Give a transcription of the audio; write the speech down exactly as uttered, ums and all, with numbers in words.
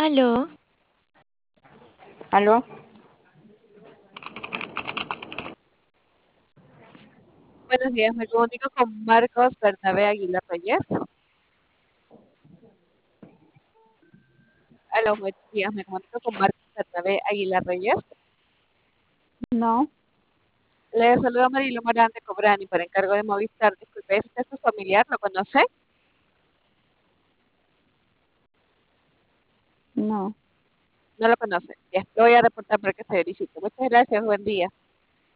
Aló, ¿Aló? Buenos días, me comunico con Marcos Bernabé Aguilar Reyes. Aló, buenos días, me comunico con Marcos Bernabé Aguilar Reyes. No, Le saluda Marilo Morán de Cobrani por encargo de Movistar. Disculpe, ¿es usted su familiar? ¿Lo conoce? no. No lo conoce. Ya, lo voy a reportar para que se verifique. Muchas gracias, buen día.